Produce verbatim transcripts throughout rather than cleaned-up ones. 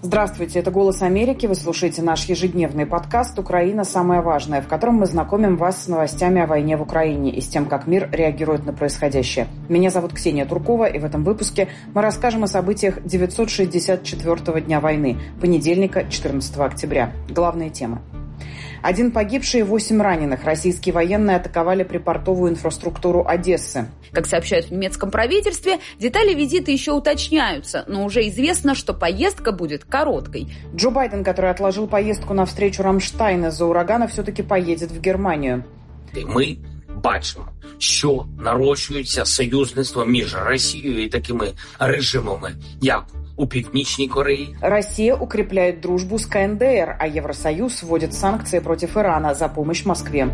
Здравствуйте, это «Голос Америки». Вы слушаете наш ежедневный подкаст «Украина. Самое важное», в котором мы знакомим вас с новостями о войне в Украине и с тем, как мир реагирует на происходящее. Меня зовут Ксения Туркова, и в этом выпуске мы расскажем о событиях девятьсот шестьдесят четвёртого дня войны, понедельника, четырнадцатого октября. Главные темы. Один погибший и восемь раненых. Российские военные атаковали припортовую инфраструктуру Одессы. Как сообщают в немецком правительстве, детали визита еще уточняются, но уже известно, что поездка будет короткой. Джо Байден, который отложил поездку на встречу Рамштайна из-за урагана, все-таки поедет в Германию. Ми бачимо, що нарощується союзництво між Росією і такими режимами, як у Північній Кореї. Россия укрепляет дружбу с ка эн дэ эр, а Евросоюз вводит санкции против Ирана за помощь Москве.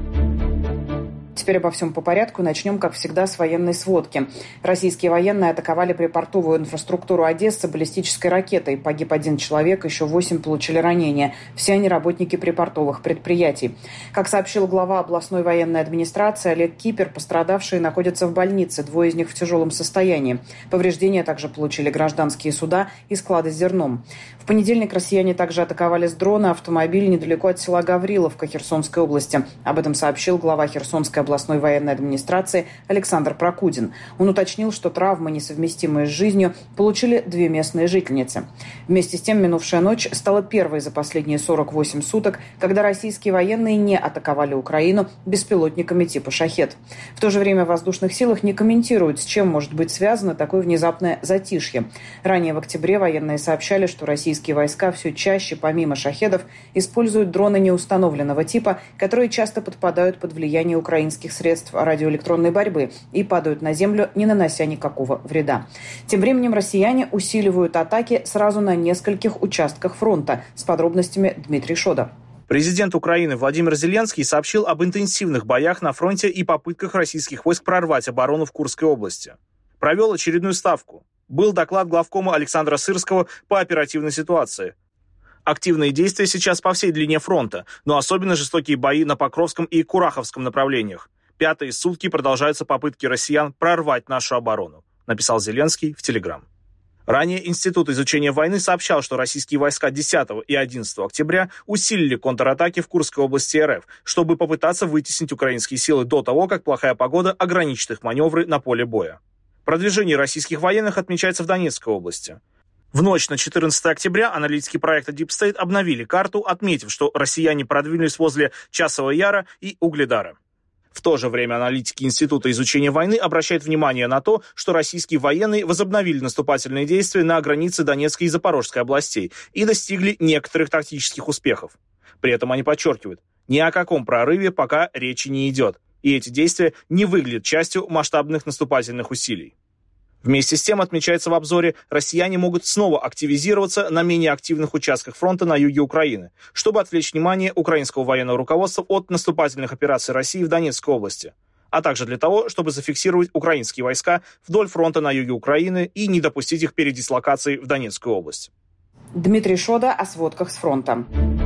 Теперь обо всем по порядку. Начнем, как всегда, с военной сводки. Российские военные атаковали припортовую инфраструктуру Одессы баллистической ракетой. Погиб один человек, еще восемь получили ранения. Все они работники припортовых предприятий. Как сообщил глава областной военной администрации Олег Кипер, пострадавшие находятся в больнице. Двое из них в тяжелом состоянии. Повреждения также получили гражданские суда и склады с зерном. В понедельник россияне также атаковали с дрона автомобиль недалеко от села Гавриловка Херсонской области. Об этом сообщил глава Херсонской областной военной администрации Александр Прокудин. Он уточнил, что травмы, несовместимые с жизнью, получили две местные жительницы. Вместе с тем, минувшая ночь стала первой за последние сорок восемь суток, когда российские военные не атаковали Украину беспилотниками типа «Шахед». В то же время в воздушных силах не комментируют, с чем может быть связано такое внезапное затишье. Ранее в октябре военные сообщали, что российские войска все чаще, помимо «Шахедов», используют дроны неустановленного типа, которые часто подпадают под влияние украинских средств радиоэлектронной борьбы и падают на землю, не нанося никакого вреда. Тем временем россияне усиливают атаки сразу на нескольких участках фронта. С подробностями Дмитрий Шода. Президент Украины Владимир Зеленский сообщил об интенсивных боях на фронте и попытках российских войск прорвать оборону в Курской области. Провел очередную ставку. Был доклад главкома Александра Сырского по оперативной ситуации. Активные действия сейчас по всей длине фронта, но особенно жестокие бои на Покровском и Кураховском направлениях. Пятые сутки продолжаются попытки россиян прорвать нашу оборону, написал Зеленский в Телеграм. Ранее Институт изучения войны сообщал, что российские войска десятого и одиннадцатого октября усилили контратаки в Курской области эр эф, чтобы попытаться вытеснить украинские силы до того, как плохая погода ограничит их маневры на поле боя. Продвижение российских военных отмечается в Донецкой области. В ночь на четырнадцатое октября аналитики проекта Deep State обновили карту, отметив, что россияне продвинулись возле Часового Яра и Угледара. В то же время аналитики Института изучения войны обращают внимание на то, что российские военные возобновили наступательные действия на границе Донецкой и Запорожской областей и достигли некоторых тактических успехов. При этом они подчеркивают, ни о каком прорыве пока речи не идет, и эти действия не выглядят частью масштабных наступательных усилий. Вместе с тем, отмечается в обзоре, россияне могут снова активизироваться на менее активных участках фронта на юге Украины, чтобы отвлечь внимание украинского военного руководства от наступательных операций России в Донецкой области, а также для того, чтобы зафиксировать украинские войска вдоль фронта на юге Украины и не допустить их передислокации в Донецкую область. Дмитрий Шода о сводках с фронта.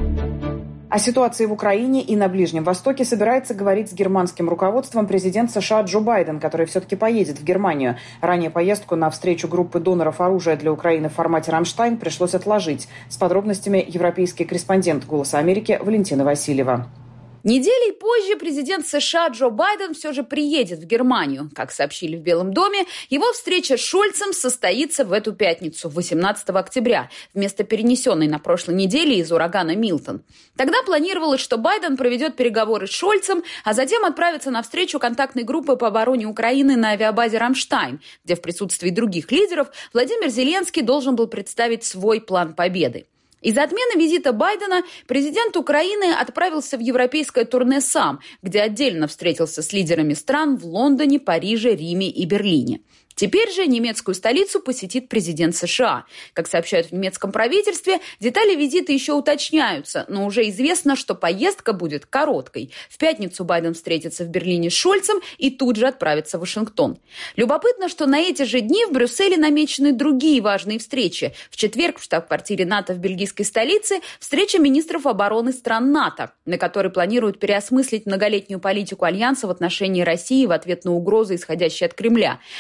О ситуации в Украине и на Ближнем Востоке собирается говорить с германским руководством президент США Джо Байден, который все-таки поедет в Германию. Ранее поездку на встречу группы доноров оружия для Украины в формате «Рамштайн» пришлось отложить. С подробностями европейский корреспондент «Голоса Америки» Валентина Васильева. Неделей позже президент США Джо Байден все же приедет в Германию. Как сообщили в Белом доме, его встреча с Шольцем состоится в эту пятницу, восемнадцатого октября, вместо перенесенной на прошлой неделе из урагана Милтон. Тогда планировалось, что Байден проведет переговоры с Шольцем, а затем отправится на встречу контактной группы по обороне Украины на авиабазе «Рамштайн», где в присутствии других лидеров Владимир Зеленский должен был представить свой план победы. Из-за отмены визита Байдена президент Украины отправился в европейское турне сам, где отдельно встретился с лидерами стран в Лондоне, Париже, Риме и Берлине. Теперь же немецкую столицу посетит президент США. Как сообщают в немецком правительстве, детали визита еще уточняются, но уже известно, что поездка будет короткой. В пятницу Байден встретится в Берлине с Шольцем и тут же отправится в Вашингтон. Любопытно, что на эти же дни в Брюсселе намечены другие важные встречи. В четверг в штаб-квартире НАТО в бельгийской столице встреча министров обороны стран НАТО, на которой планируют переосмыслить многолетнюю политику Альянса в отношении России в ответ на угрозы, исходящие от Кремля. А в четверг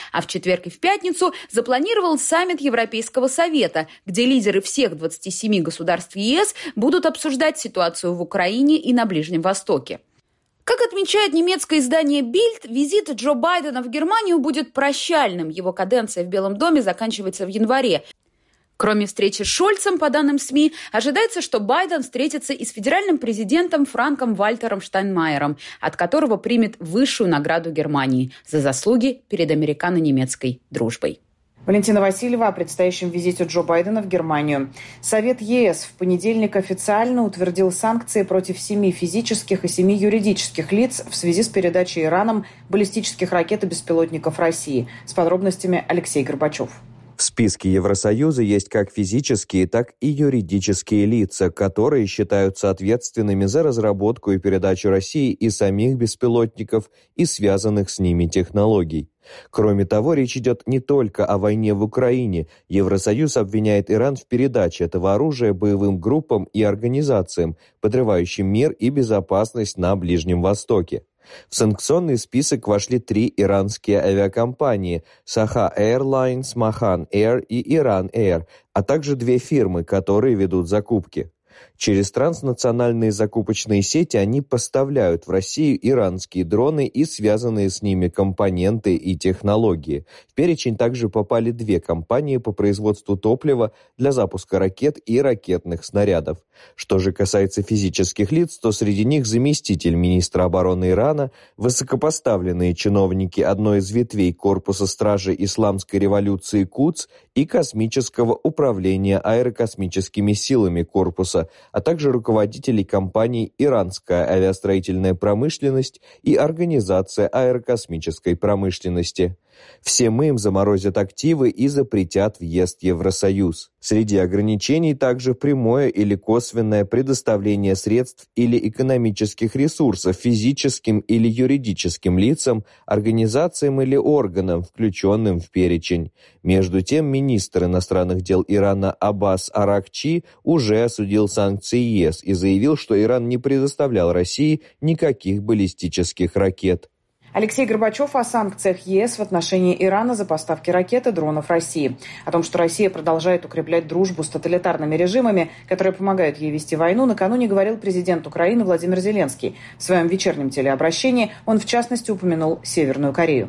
четверг и в пятницу запланировал саммит Европейского совета, где лидеры всех двадцати семи государств ЕС будут обсуждать ситуацию в Украине и на Ближнем Востоке. Как отмечает немецкое издание Bild, визит Джо Байдена в Германию будет прощальным. Его каденция в Белом доме заканчивается в январе. Кроме встречи с Шольцем, по данным СМИ, ожидается, что Байден встретится и с федеральным президентом Франком Вальтером Штайнмайером, от которого примет высшую награду Германии за заслуги перед американо-немецкой дружбой. Валентина Васильева о предстоящем визите Джо Байдена в Германию. Совет ЕС в понедельник официально утвердил санкции против семи физических и семи юридических лиц в связи с передачей Ираном баллистических ракет и беспилотников России. С подробностями Алексей Горбачев. В списке Евросоюза есть как физические, так и юридические лица, которые считаются ответственными за разработку и передачу России и самих беспилотников и связанных с ними технологий. Кроме того, речь идет не только о войне в Украине. Евросоюз обвиняет Иран в передаче этого оружия боевым группам и организациям, подрывающим мир и безопасность на Ближнем Востоке. В санкционный список вошли три иранские авиакомпании – Саха Airlines, Махан Air и Иран Air, а также две фирмы, которые ведут закупки. Через транснациональные закупочные сети они поставляют в Россию иранские дроны и связанные с ними компоненты и технологии. В перечень также попали две компании по производству топлива для запуска ракет и ракетных снарядов. Что же касается физических лиц, то среди них заместитель министра обороны Ирана, высокопоставленные чиновники одной из ветвей корпуса стражи исламской революции Кудс и космического управления аэрокосмическими силами корпуса, а также руководителей компаний «Иранская авиастроительная промышленность» и Организация аэрокосмической промышленности. Всем им заморозят активы и запретят въезд в Евросоюз. Среди ограничений также прямое или косвенное предоставление средств или экономических ресурсов физическим или юридическим лицам, организациям или органам, включенным в перечень. Между тем, министр иностранных дел Ирана Аббас Аракчи уже осудил санкции ЕС и заявил, что Иран не предоставлял России никаких баллистических ракет. Алексей Горбачев о санкциях ЕС в отношении Ирана за поставки ракет и дронов России. О том, что Россия продолжает укреплять дружбу с тоталитарными режимами, которые помогают ей вести войну, накануне говорил президент Украины Владимир Зеленский. В своем вечернем телеобращении он, в частности, упомянул Северную Корею.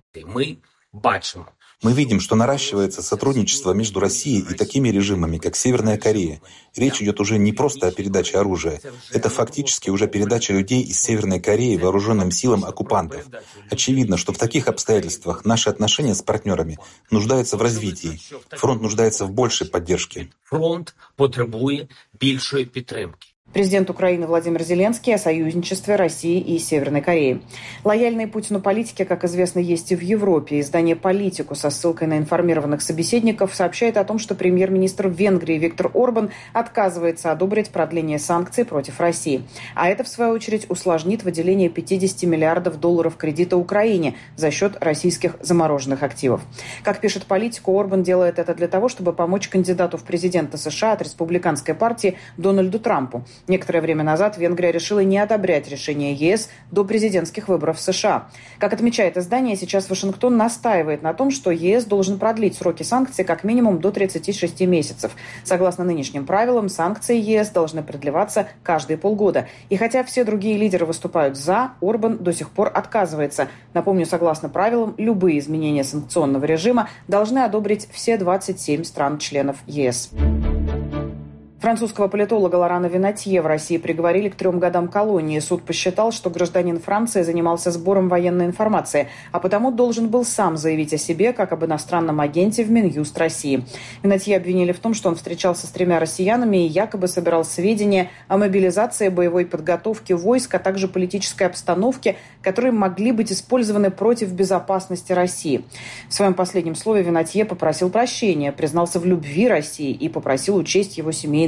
Мы бачим. Мы видим, что наращивается сотрудничество между Россией и такими режимами, как Северная Корея. Речь идет уже не просто о передаче оружия. Это фактически уже передача людей из Северной Кореи вооруженным силам оккупантов. Очевидно, что в таких обстоятельствах наши отношения с партнерами нуждаются в развитии. Фронт нуждается в большей поддержке. Фронт потребує більшої підтримки. Президент Украины Владимир Зеленский о союзничестве России и Северной Кореи. Лояльные Путину политики, как известно, есть и в Европе. Издание «Политику» со ссылкой на информированных собеседников сообщает о том, что премьер-министр Венгрии Виктор Орбан отказывается одобрить продление санкций против России. А это, в свою очередь, усложнит выделение пятьдесят миллиардов долларов кредита Украине за счет российских замороженных активов. Как пишет «Политику», Орбан делает это для того, чтобы помочь кандидату в президенты США от республиканской партии Дональду Трампу. Некоторое время назад Венгрия решила не одобрять решение ЕС до президентских выборов в США. Как отмечает издание, сейчас Вашингтон настаивает на том, что ЕС должен продлить сроки санкций как минимум до тридцати шести месяцев. Согласно нынешним правилам, санкции ЕС должны продлеваться каждые полгода. И хотя все другие лидеры выступают «за», Орбан до сих пор отказывается. Напомню, согласно правилам, любые изменения санкционного режима должны одобрить все двадцать семь стран-членов ЕС. Французского политолога Лорана Винатье в России приговорили к трем годам колонии. Суд посчитал, что гражданин Франции занимался сбором военной информации, а потому должен был сам заявить о себе, как об иностранном агенте в Минюст России. Винатье обвинили в том, что он встречался с тремя россиянами и якобы собирал сведения о мобилизации, боевой подготовке войск, а также политической обстановке, которые могли быть использованы против безопасности России. В своем последнем слове Винатье попросил прощения, признался в любви России и попросил учесть его семейные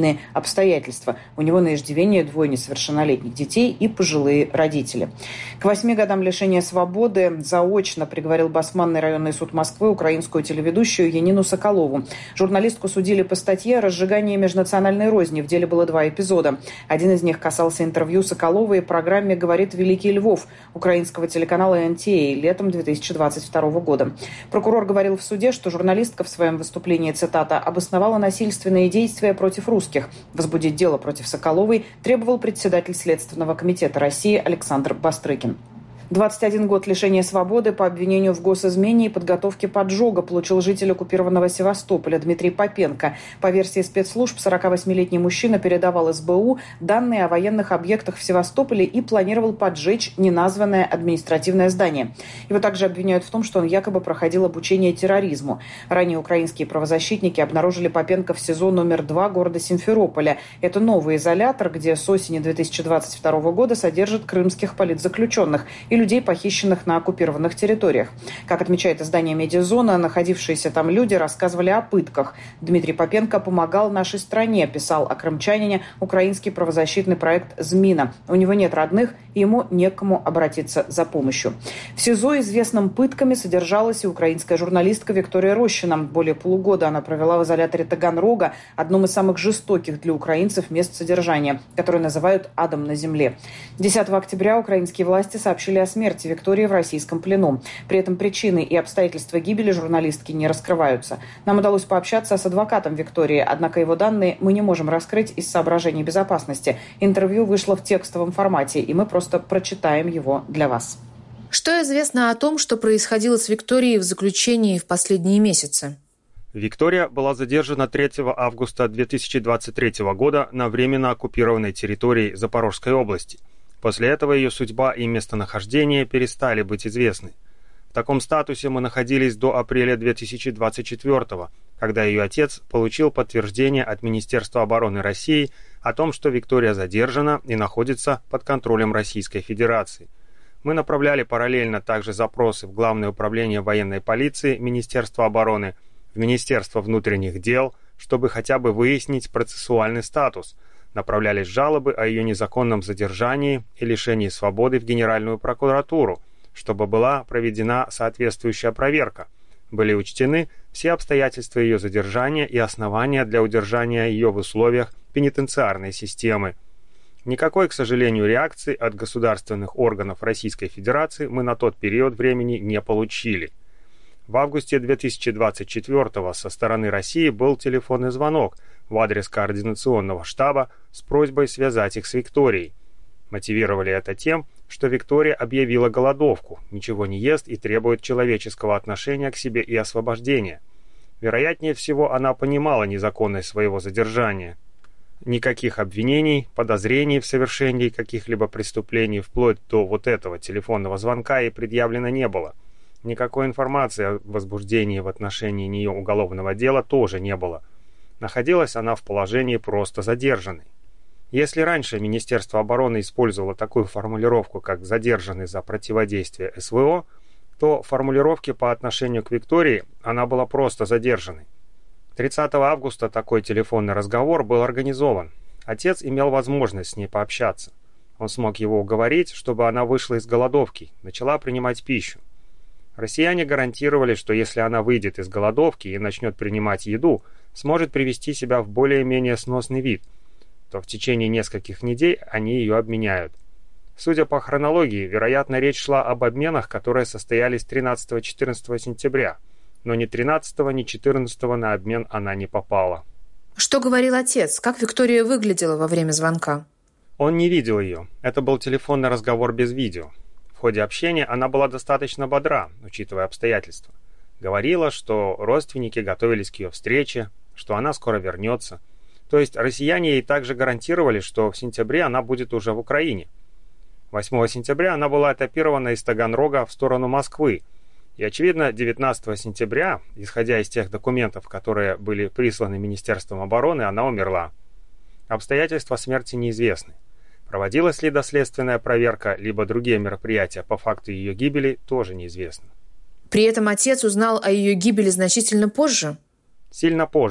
семейные обстоятельства. У него на иждивении двое несовершеннолетних детей и пожилые родители. К восьми годам лишения свободы заочно приговорил Басманный районный суд Москвы украинскую телеведущую Янину Соколову. Журналистку судили по статье «Разжигание межнациональной розни». В деле было два эпизода. Один из них касался интервью Соколовой в программе «Говорит Великий Львов» украинского телеканала эн ти эй летом две тысячи двадцать второго года. Прокурор говорил в суде, что журналистка в своем выступлении, цитата, «обосновала насильственные действия против русских». Возбудить дело против Соколовой требовал председатель Следственного комитета России Александр Бастрыкин. двадцать один год лишения свободы по обвинению в госизмене и подготовке поджога получил житель оккупированного Севастополя Дмитрий Попенко. По версии спецслужб, сорокавосьмилетний мужчина передавал эс бэ у данные о военных объектах в Севастополе и планировал поджечь неназванное административное здание. Его также обвиняют в том, что он якобы проходил обучение терроризму. Ранее украинские правозащитники обнаружили Попенко в СИЗО номер два города Симферополя. Это новый изолятор, где с осени две тысячи двадцать второго года содержат крымских политзаключенных и людей, похищенных на оккупированных территориях. Как отмечает издание «Медиазона», находившиеся там люди рассказывали о пытках. Дмитрий Попенко помогал нашей стране, писал о крымчанине украинский правозащитный проект «Змина». У него нет родных, и ему некому обратиться за помощью. В СИЗО, известном пытками, содержалась и украинская журналистка Виктория Рощина. Более полугода она провела в изоляторе Таганрога, одном из самых жестоких для украинцев мест содержания, которое называют «адом на земле». десятого октября украинские власти сообщили о смерти Виктории в российском плену. При этом причины и обстоятельства гибели журналистки не раскрываются. Нам удалось пообщаться с адвокатом Виктории, однако его данные мы не можем раскрыть из соображений безопасности. Интервью вышло в текстовом формате, и мы просто прочитаем его для вас. Что известно о том, что происходило с Викторией в заключении в последние месяцы? Виктория была задержана третьего августа две тысячи двадцать третьего года на временно оккупированной территории Запорожской области. После этого ее судьба и местонахождение перестали быть известны. В таком статусе мы находились до апреля две тысячи двадцать четвёртого, когда ее отец получил подтверждение от Министерства обороны России о том, что Виктория задержана и находится под контролем Российской Федерации. Мы направляли параллельно также запросы в Главное управление военной полиции Министерства обороны, в Министерство внутренних дел, чтобы хотя бы выяснить процессуальный статус. Направлялись жалобы о ее незаконном задержании и лишении свободы в Генеральную прокуратуру, чтобы была проведена соответствующая проверка. Были учтены все обстоятельства ее задержания и основания для удержания ее в условиях пенитенциарной системы. Никакой, к сожалению, реакции от государственных органов Российской Федерации мы на тот период времени не получили. В августе две тысячи двадцать четвёртого со стороны России был телефонный звонок в адрес координационного штаба с просьбой связать их с Викторией. Мотивировали это тем, что Виктория объявила голодовку, ничего не ест и требует человеческого отношения к себе и освобождения. Вероятнее всего, она понимала незаконность своего задержания. Никаких обвинений, подозрений в совершении каких-либо преступлений вплоть до вот этого телефонного звонка ей предъявлено не было. Никакой информации о возбуждении в отношении нее уголовного дела тоже не было. Находилась она в положении просто задержанной. Если раньше Министерство обороны использовало такую формулировку, как «задержанный за противодействие эс вэ о», то в формулировке по отношению к Виктории она была просто задержанной. тридцатого августа такой телефонный разговор был организован. Отец имел возможность с ней пообщаться. Он смог его уговорить, чтобы она вышла из голодовки, начала принимать пищу. Россияне гарантировали, что если она выйдет из голодовки и начнет принимать еду, сможет привести себя в более-менее сносный вид, то в течение нескольких недель они ее обменяют. Судя по хронологии, вероятно, речь шла об обменах, которые состоялись тринадцатого-четырнадцатого сентября, но ни тринадцатого, ни четырнадцатого на обмен она не попала. Что говорил отец? Как Виктория выглядела во время звонка? Он не видел ее. Это был телефонный разговор без видео. В ходе общения она была достаточно бодра, учитывая обстоятельства. Говорила, что родственники готовились к ее встрече, что она скоро вернется. То есть россияне ей также гарантировали, что в сентябре она будет уже в Украине. восьмого сентября она была этапирована из Таганрога в сторону Москвы. И, очевидно, девятнадцатого сентября, исходя из тех документов, которые были присланы Министерством обороны, она умерла. Обстоятельства смерти неизвестны. Проводилась ли доследственная проверка, либо другие мероприятия по факту ее гибели, тоже неизвестно. При этом отец узнал о ее гибели значительно позже? Сильно позже.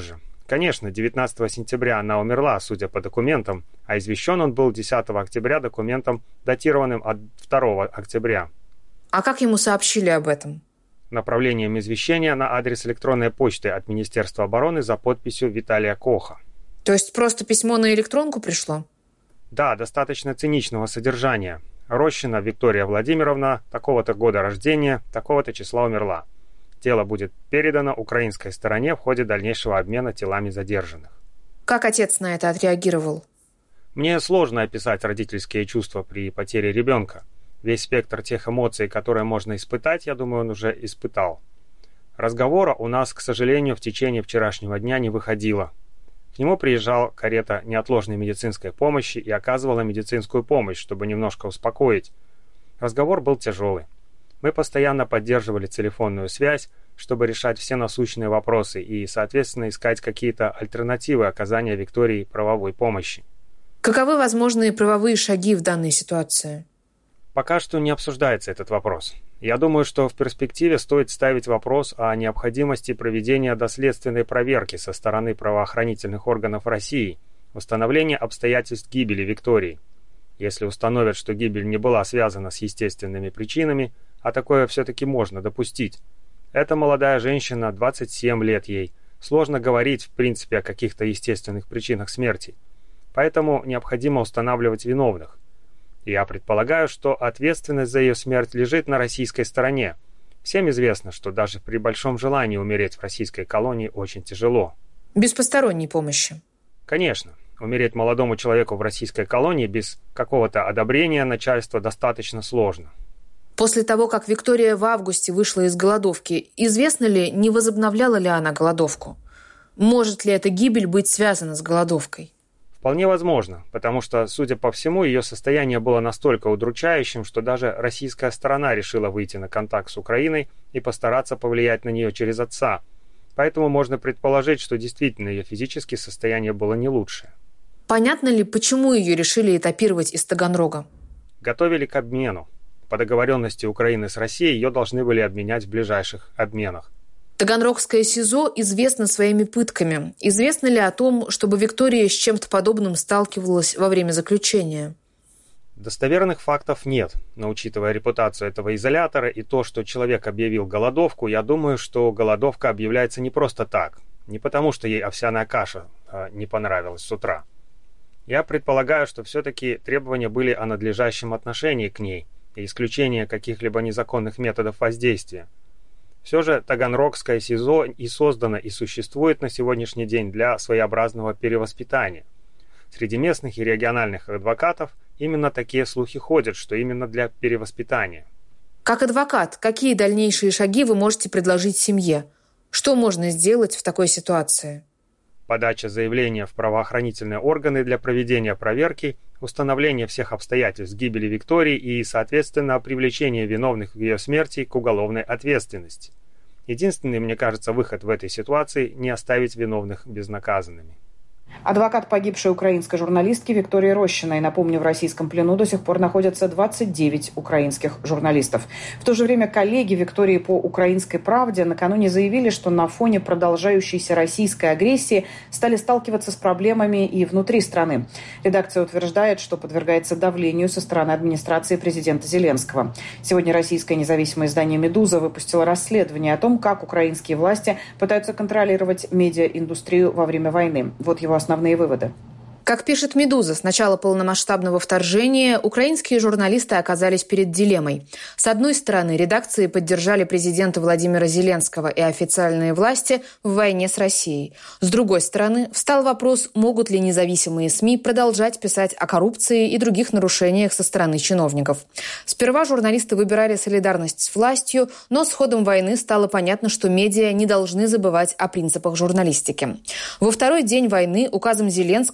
Конечно, девятнадцатого сентября она умерла, судя по документам, а извещен он был десятого октября документом, датированным от второго октября. А как ему сообщили об этом? Направлением извещения на адрес электронной почты от Министерства обороны за подписью Виталия Коха. То есть просто письмо на электронку пришло? Да, достаточно циничного содержания. Рощина Виктория Владимировна, такого-то года рождения, такого-то числа умерла. Тело будет передано украинской стороне в ходе дальнейшего обмена телами задержанных. Как отец на это отреагировал? Мне сложно описать родительские чувства при потере ребенка. Весь спектр тех эмоций, которые можно испытать, я думаю, он уже испытал. Разговора у нас, к сожалению, в течение вчерашнего дня не выходило. К нему приезжала карета неотложной медицинской помощи и оказывала медицинскую помощь, чтобы немножко успокоить. Разговор был тяжелый. Мы постоянно поддерживали телефонную связь, чтобы решать все насущные вопросы и, соответственно, искать какие-то альтернативы оказания Виктории правовой помощи. Каковы возможные правовые шаги в данной ситуации? Пока что не обсуждается этот вопрос. Я думаю, что в перспективе стоит ставить вопрос о необходимости проведения доследственной проверки со стороны правоохранительных органов России, установления обстоятельств гибели Виктории. Если установят, что гибель не была связана с естественными причинами, а такое все-таки можно допустить. Эта молодая женщина, двадцать семь лет ей, сложно говорить в принципе о каких-то естественных причинах смерти. Поэтому необходимо устанавливать виновных. Я предполагаю, что ответственность за ее смерть лежит на российской стороне. Всем известно, что даже при большом желании умереть в российской колонии очень тяжело. Без посторонней помощи? Конечно. Умереть молодому человеку в российской колонии без какого-то одобрения начальства достаточно сложно. После того, как Виктория в августе вышла из голодовки, известно ли, не возобновляла ли она голодовку? Может ли эта гибель быть связана с голодовкой? Вполне возможно, потому что, судя по всему, ее состояние было настолько удручающим, что даже российская сторона решила выйти на контакт с Украиной и постараться повлиять на нее через отца. Поэтому можно предположить, что действительно ее физическое состояние было не лучшее. Понятно ли, почему ее решили этапировать из Таганрога? Готовили к обмену. По договоренности Украины с Россией ее должны были обменять в ближайших обменах. Таганрогское СИЗО известно своими пытками. Известно ли о том, чтобы Виктория с чем-то подобным сталкивалась во время заключения? Достоверных фактов нет, но учитывая репутацию этого изолятора и то, что человек объявил голодовку, я думаю, что голодовка объявляется не просто так, не потому что ей овсяная каша э, не понравилась с утра. Я предполагаю, что все-таки требования были о надлежащем отношении к ней и исключении каких-либо незаконных методов воздействия. Все же Таганрогское СИЗО и создано, и существует на сегодняшний день для своеобразного перевоспитания. Среди местных и региональных адвокатов именно такие слухи ходят, что именно для перевоспитания. Как адвокат, какие дальнейшие шаги вы можете предложить семье? Что можно сделать в такой ситуации? Подача заявления в правоохранительные органы для проведения проверки, установление всех обстоятельств гибели Виктории и, соответственно, привлечение виновных в ее смерти к уголовной ответственности. Единственный, мне кажется, выход в этой ситуации – не оставить виновных безнаказанными. Адвокат погибшей украинской журналистки Виктории Рощиной. Напомню, в российском плену до сих пор находятся двадцать девять украинских журналистов. В то же время коллеги Виктории по «Украинской правде» накануне заявили, что на фоне продолжающейся российской агрессии стали сталкиваться с проблемами и внутри страны. Редакция утверждает, что подвергается давлению со стороны администрации президента Зеленского. Сегодня российское независимое издание «Медуза» выпустило расследование о том, как украинские власти пытаются контролировать медиаиндустрию во время войны. Вот его основные выводы. Как пишет «Медуза», с начала полномасштабного вторжения украинские журналисты оказались перед дилеммой. С одной стороны, редакции поддержали президента Владимира Зеленского и официальные власти в войне с Россией. С другой стороны, встал вопрос, могут ли независимые СМИ продолжать писать о коррупции и других нарушениях со стороны чиновников. Сперва журналисты выбирали солидарность с властью, но с ходом войны стало понятно, что медиа не должны забывать о принципах журналистики. Во второй день войны указом Зеленского был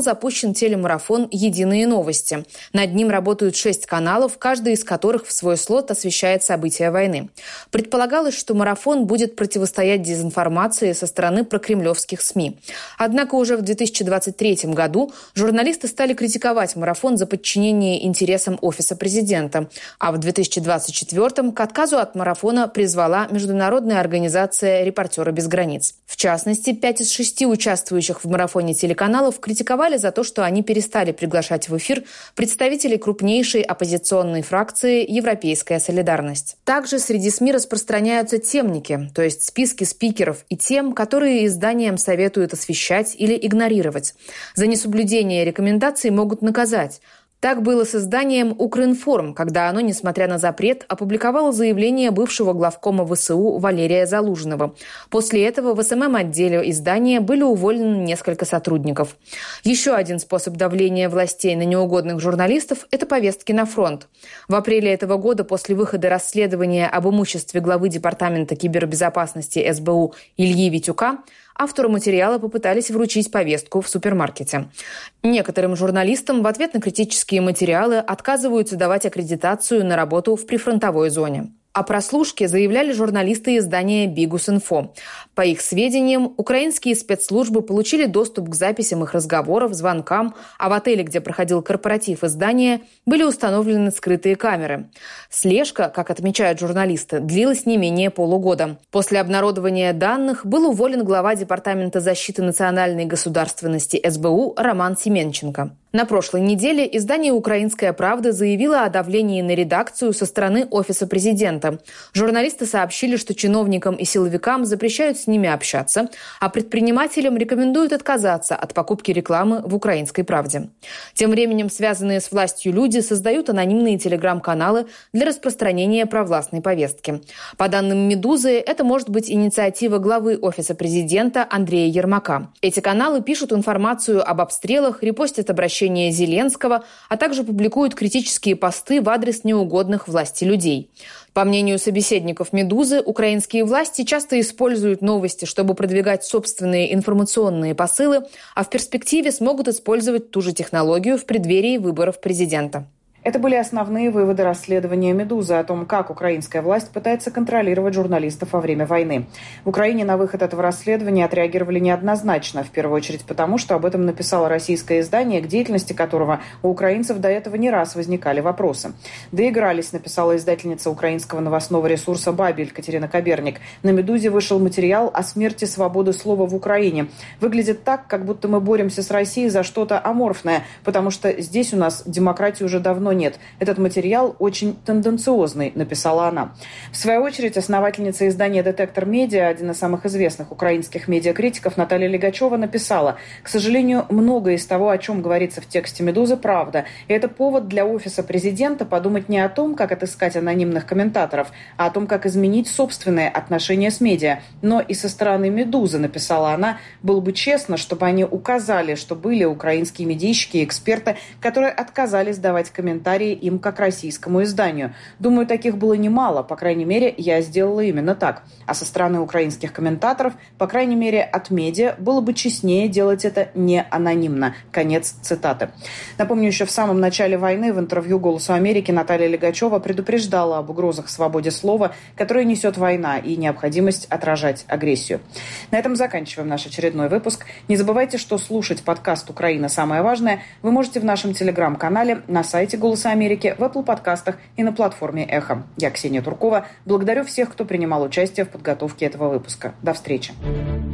запущен телемарафон «Единые новости». Над ним работают шесть каналов, каждый из которых в свой слот освещает события войны. Предполагалось, что марафон будет противостоять дезинформации со стороны прокремлевских СМИ. Однако уже в две тысячи двадцать третьем году журналисты стали критиковать марафон за подчинение интересам Офиса президента. А в две тысячи двадцать четвёртом к отказу от марафона призвала международная организация «Репортеры без границ». В частности, пять из шести участвующих в марафоне телеканалов критиковали за то, что они перестали приглашать в эфир представителей крупнейшей оппозиционной фракции «Европейская солидарность». Также среди СМИ распространяются темники, то есть списки спикеров и тем, которые изданиям советуют освещать или игнорировать. За несоблюдение рекомендаций могут наказать. Так было с изданием «Укринформ», когда оно, несмотря на запрет, опубликовало заявление бывшего главкома ВСУ Валерия Залужного. После этого в эс эм эм-отделе издания были уволены несколько сотрудников. Еще один способ давления властей на неугодных журналистов – это повестки на фронт. В апреле этого года, после выхода расследования об имуществе главы Департамента кибербезопасности эс бэ у Ильи Витюка, автору материала попытались вручить повестку в супермаркете. Некоторым журналистам в ответ на критические материалы отказываются давать аккредитацию на работу в прифронтовой зоне. О прослушке заявляли журналисты издания «Бигус.Инфо». По их сведениям, украинские спецслужбы получили доступ к записям их разговоров, звонкам, а в отеле, где проходил корпоратив издания, были установлены скрытые камеры. Слежка, как отмечают журналисты, длилась не менее полугода. После обнародования данных был уволен глава Департамента защиты национальной государственности эс бэ у Роман Семенченко. На прошлой неделе издание «Украинская правда» заявило о давлении на редакцию со стороны Офиса президента. Журналисты сообщили, что чиновникам и силовикам запрещают с ними общаться, а предпринимателям рекомендуют отказаться от покупки рекламы в «Украинской правде». Тем временем связанные с властью люди создают анонимные телеграм-каналы для распространения провластной повестки. По данным «Медузы», это может быть инициатива главы Офиса президента Андрея Ермака. Эти каналы пишут информацию об обстрелах, репостят обращения Зеленского, а также публикуют критические посты в адрес неугодных власти людей. По мнению собеседников «Медузы», украинские власти часто используют новости, чтобы продвигать собственные информационные посылы, а в перспективе смогут использовать ту же технологию в преддверии выборов президента. Это были основные выводы расследования «Медузы» о том, как украинская власть пытается контролировать журналистов во время войны. В Украине на выход этого расследования отреагировали неоднозначно, в первую очередь потому, что об этом написало российское издание, к деятельности которого у украинцев до этого не раз возникали вопросы. «Доигрались», написала издательница украинского новостного ресурса «Бабель» Катерина Каберник. На «Медузе» вышел материал о смерти свободы слова в Украине. Выглядит так, как будто мы боремся с Россией за что-то аморфное, потому что здесь у нас демократии уже давно нет. Этот материал очень тенденциозный, написала она. В свою очередь, основательница издания «Детектор Медиа», один из самых известных украинских медиакритиков Наталья Легачева написала: «К сожалению, многое из того, о чем говорится в тексте «Медузы», правда. И это повод для Офиса президента подумать не о том, как отыскать анонимных комментаторов, а о том, как изменить собственные отношения с медиа. Но и со стороны «Медузы», написала она, было бы честно, чтобы они указали, что были украинские медийщики и эксперты, которые отказались давать комментарии им как российскому изданию. Думаю, таких было немало, по крайней мере, я сделала именно так. А со стороны украинских комментаторов, по крайней мере, от медиа, было бы честнее делать это не анонимно». Конец цитаты. Напомню, еще в самом начале войны в интервью «Голосу Америки» Наталья Легачева предупреждала об угрозах свободе слова, которые несет война, и необходимость отражать агрессию. На этом заканчиваем наш очередной выпуск. Не забывайте, что слушать подкаст «Украина. Самое важное» вы можете в нашем телеграм-канале, на сайте «Голос Америки», в Apple подкастах и на платформе «Эхо». Я Ксения Туркова. Благодарю всех, кто принимал участие в подготовке этого выпуска. До встречи.